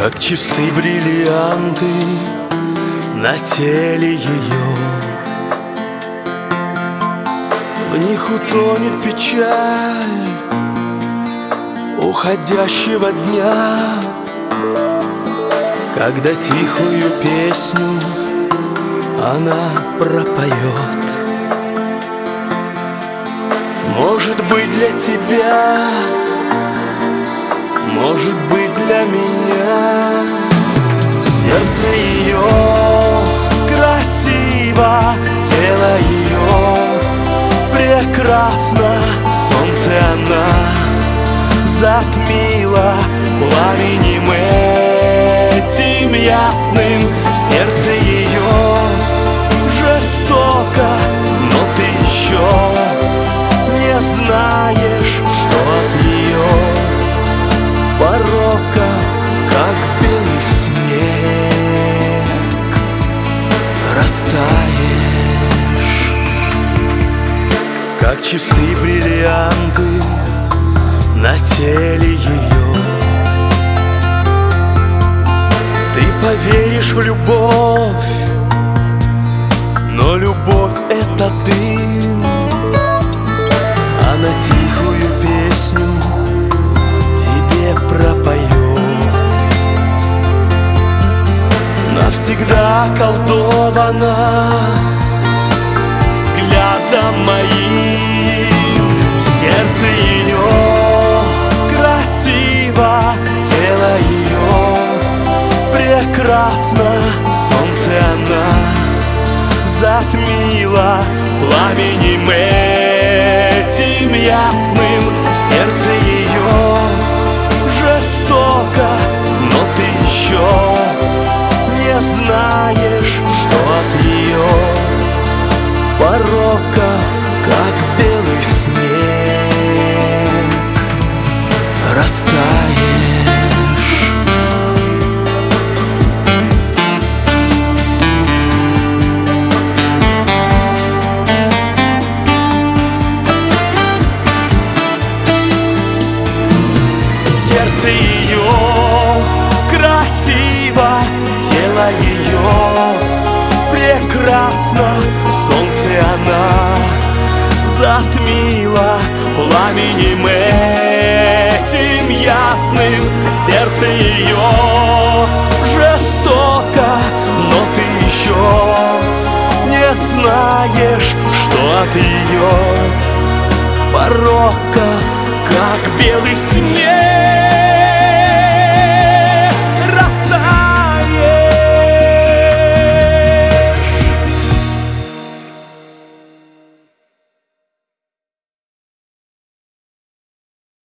как чистые бриллианты на теле ее. В них утонет печаль уходящего дня, когда тихую песню она пропоет. Может быть, для тебя, может быть, для меня. Сердце ее красиво, тело ее прекрасно. Солнце она затмила пламенем этим ясным. Сердце ее жестоко, но ты еще не знаешь, что от ее порока, как белый снег, растаешь, как чистые бриллианты на теле ее. Ты поверишь в любовь, но любовь — это дым. Она тихую песню тебе пропоет. Навсегда околдована взглядом моим. Сердце ее красиво, тело ее прекрасно. Солнце она затмила пламенем этим ясным. Сердце ее жестоко, но ты еще не знаешь, что от ее пороков, как белый снег, растаешь. Сердце ее красиво, тело ее прекрасно. Солнце она затмила пламенем этим ясным. Сердце ее жестоко, но ты еще не знаешь, что от ее пороков, как белый снег,